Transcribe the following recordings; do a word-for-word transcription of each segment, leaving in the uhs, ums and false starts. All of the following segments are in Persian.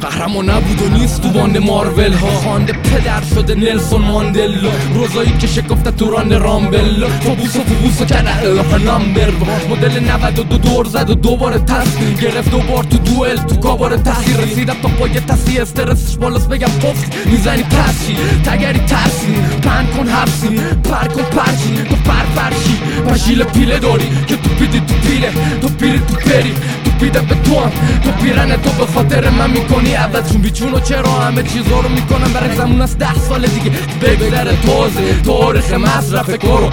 قهرمان نبود و نیست تو باند مارول ها، خوانده پدر شده نلسون ماندلا، روزایی که شکفته توران رامبل، فوبوس و فوبوس و کرده الهه نمبر، مدل نود و دو دور زد و دوباره تصمیم گرفت، دوبار تو دوئل تو کابار تحصیل رسیدم تا پای تصیح استرسش بالاست بگم پفت میزنی پسشی تگری ترسی پن کن حبسی پر کن پرچی تو پر پرشی پشیل پیله داری که تو پیدی تو پیله تو پیری تو پری تو پیده به تو هم تو پیرن تو به خاطر من میکنی عوضشون بیچون و چرا همه چیزا رو میکنم برای زمون از ده سال دیگه بگذره تازه تاریخ مصرف کارو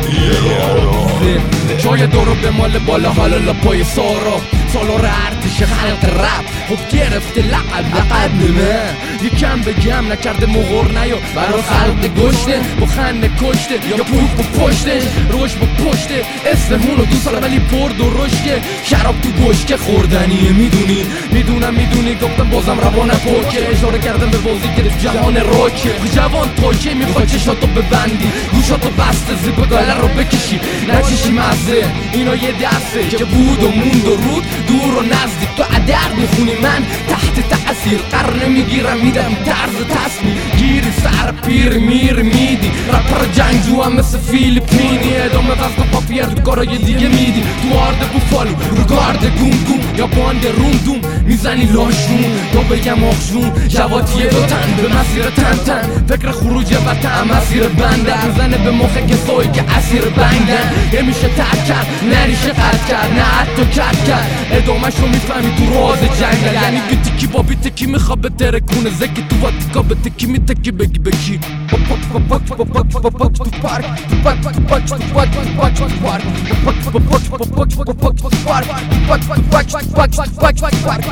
جای دارو به مال بالا حالا لپای سارا سالار ارتش خلق رب خب گرفته لقب لقب نیمه یکم بگم نکرده مغور نیا برا خلق گشته با خنده کشته یا پوک با پشته روش با پشته اسم هونو دو سال ولی برد و رشکه شراب تو گشکه خوردنیه میدونی میدونم میدونی گفتم بازم روان پوکه اشاره کردم به بازی گرفت جهان راکه جوان تاکه میخواد چشاتو ببندی گوشاتو بسته زیب گاله رو بکشی نچشی مزه اینا یه دسته که بود و موند و رود دور و نزدیک تو عدد میخونی من تحت تأثیر قرن میگیرم میدم طرز تصمیم گیری سر پیر میر میدی رپر جنگجو هم مثل فیلیپینی ادامه وزن پاپیر دو کارای دیگه میدی تو آرد بوفالو رو گارد گوم گوم یا باند روم دوم میزنی لاشون یا بگم آخشون جواتیه دو تن به مسیر تن تن فکر خروج وطن مسیر بنده میزنه به مخ کسایی که اسیر بنگن یه میشه ترک کرد نریشه قد کرد نه حتی کت کرد ادامهش رو میفهمی تو راز جنگل یعنی بیتکی با بیتکی میخواب به ترکونه زکی تو واتکا به تکی میتکی بگی بکی تو پارک تو پاک تو پاک تو پارک تو پاک تو پاک تو پارک تو پاک تو پاک تو پاک تو پاک تو پاک تو پارک تو پاک تو پاک تو پاک تو پاک تو پارک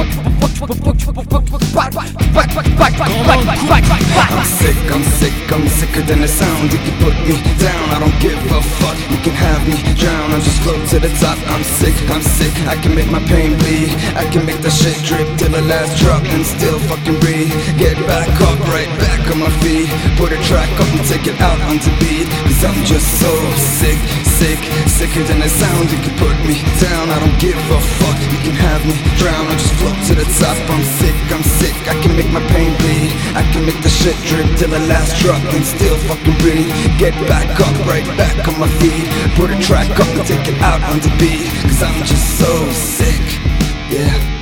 I'm sick, I'm sick, I'm sicker than the sound. You can put me down, I don't give a fuck. You can have me drown, I'm just float to the top. I'm sick, I'm sick, I can make my pain bleed. I can make that shit drip till the last drop and still fucking breathe. Get back up, right back on my feet. Put a track up and take it out onto beat. Cause I'm just so sick, sick, sicker than the sound. You can put me down, I don't give a fuck. You can have me drown, I just float to the top. I'm sick, I'm sick, I can make my pain bleed. I can make the shit drip till the last drop and still fucking breathe. Get back up, right back on my feet. Put a track up and take it out on the beat. Cause I'm just so sick, yeah.